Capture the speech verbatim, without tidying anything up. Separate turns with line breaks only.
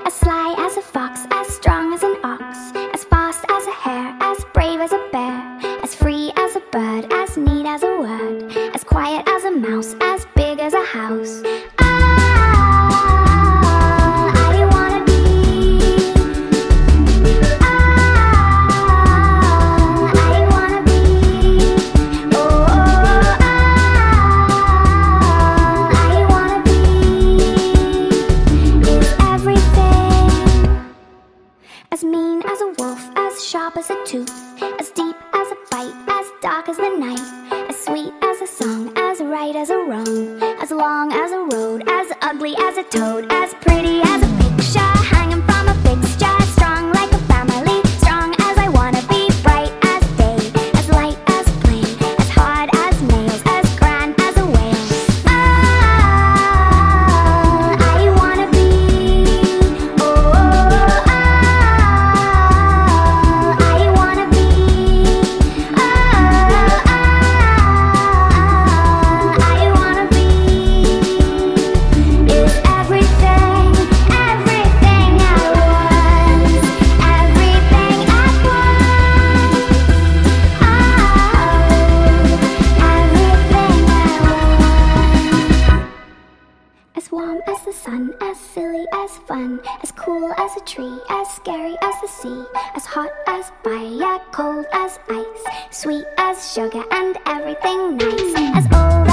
As sly as a fox, as strong as an ox, as fast as a hare, as brave as a bear, as free as a bird, as neat as a word, as quiet as a mouse, as big as a house. As mean as a wolf, as sharp as a tooth, as deep as a bite, as dark as the night, as sweet as a song, as right as a wrong, as long as a road, as ugly as a toad, as pretty as a picture hanging from a fixture, strong like a family, strong as I wanna be, bright as day, as light as plain, as hard as nails, as grand as a whale. Ah, I wanna be, oh, ah, as warm as the sun, as silly as fun, as cool as a tree, as scary as the sea, as hot as fire, cold as ice, sweet as sugar and everything nice, as old